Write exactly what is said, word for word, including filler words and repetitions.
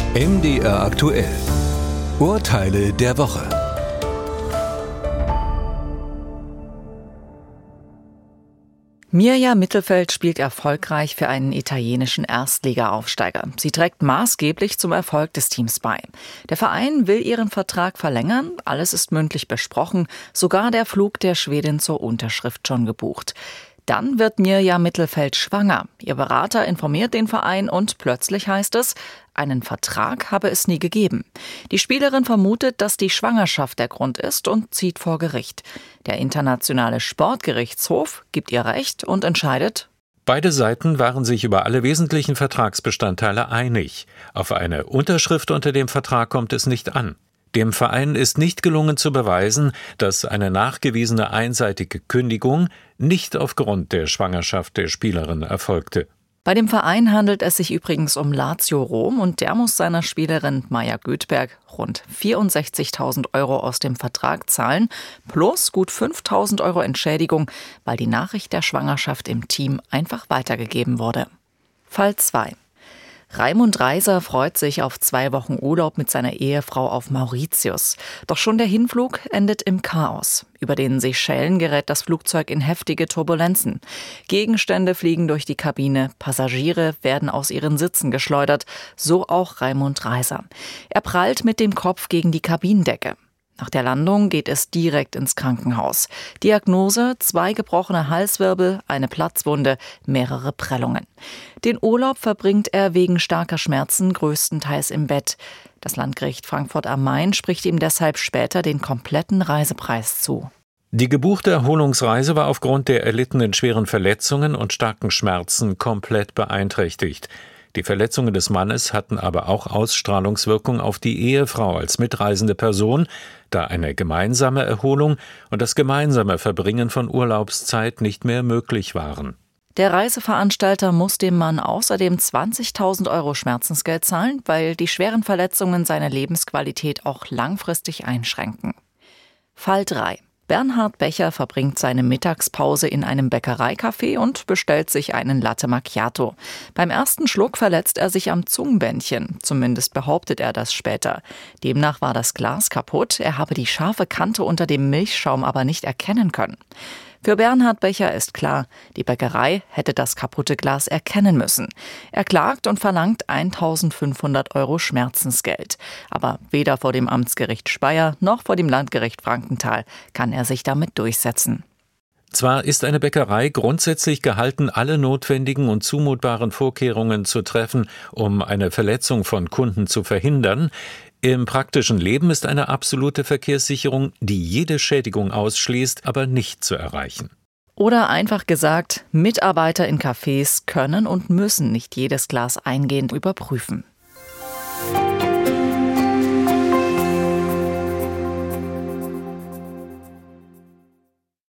M D R aktuell. Urteile der Woche. Mirja Mittelfeld spielt erfolgreich für einen italienischen Erstliga-Aufsteiger. Sie trägt maßgeblich zum Erfolg des Teams bei. Der Verein will ihren Vertrag verlängern, alles ist mündlich besprochen, sogar der Flug der Schwedin zur Unterschrift schon gebucht. Dann wird Mirja Mittelfeld schwanger. Ihr Berater informiert den Verein und plötzlich heißt es, einen Vertrag habe es nie gegeben. Die Spielerin vermutet, dass die Schwangerschaft der Grund ist und zieht vor Gericht. Der Internationale Sportgerichtshof gibt ihr Recht und entscheidet: Beide Seiten waren sich über alle wesentlichen Vertragsbestandteile einig. Auf eine Unterschrift unter dem Vertrag kommt es nicht an. Dem Verein ist nicht gelungen zu beweisen, dass eine nachgewiesene einseitige Kündigung nicht aufgrund der Schwangerschaft der Spielerin erfolgte. Bei dem Verein handelt es sich übrigens um Lazio Rom und der muss seiner Spielerin Maja Göthberg rund vierundsechzigtausend Euro aus dem Vertrag zahlen, plus gut fünftausend Euro Entschädigung, weil die Nachricht der Schwangerschaft im Team einfach weitergegeben wurde. Fall zwei. Raimund Reiser freut sich auf zwei Wochen Urlaub mit seiner Ehefrau auf Mauritius. Doch schon der Hinflug endet im Chaos. Über den Seychellen gerät das Flugzeug in heftige Turbulenzen. Gegenstände fliegen durch die Kabine, Passagiere werden aus ihren Sitzen geschleudert, so auch Raimund Reiser. Er prallt mit dem Kopf gegen die Kabinendecke. Nach der Landung geht es direkt ins Krankenhaus. Diagnose: zwei gebrochene Halswirbel, eine Platzwunde, mehrere Prellungen. Den Urlaub verbringt er wegen starker Schmerzen größtenteils im Bett. Das Landgericht Frankfurt am Main spricht ihm deshalb später den kompletten Reisepreis zu. Die gebuchte Erholungsreise war aufgrund der erlittenen schweren Verletzungen und starken Schmerzen komplett beeinträchtigt. Die Verletzungen des Mannes hatten aber auch Ausstrahlungswirkung auf die Ehefrau als mitreisende Person, da eine gemeinsame Erholung und das gemeinsame Verbringen von Urlaubszeit nicht mehr möglich waren. Der Reiseveranstalter muss dem Mann außerdem zwanzigtausend Euro Schmerzensgeld zahlen, weil die schweren Verletzungen seine Lebensqualität auch langfristig einschränken. Fall drei. Bernhard Becher verbringt seine Mittagspause in einem Bäckereicafé und bestellt sich einen Latte Macchiato. Beim ersten Schluck verletzt er sich am Zungenbändchen, zumindest behauptet er das später. Demnach war das Glas kaputt, er habe die scharfe Kante unter dem Milchschaum aber nicht erkennen können. Für Bernhard Becher ist klar, die Bäckerei hätte das kaputte Glas erkennen müssen. Er klagt und verlangt eintausendfünfhundert Euro Schmerzensgeld. Aber weder vor dem Amtsgericht Speyer noch vor dem Landgericht Frankenthal kann er sich damit durchsetzen. Zwar ist eine Bäckerei grundsätzlich gehalten, alle notwendigen und zumutbaren Vorkehrungen zu treffen, um eine Verletzung von Kunden zu verhindern. Im praktischen Leben ist eine absolute Verkehrssicherung, die jede Schädigung ausschließt, aber nicht zu erreichen. Oder einfach gesagt, Mitarbeiter in Cafés können und müssen nicht jedes Glas eingehend überprüfen.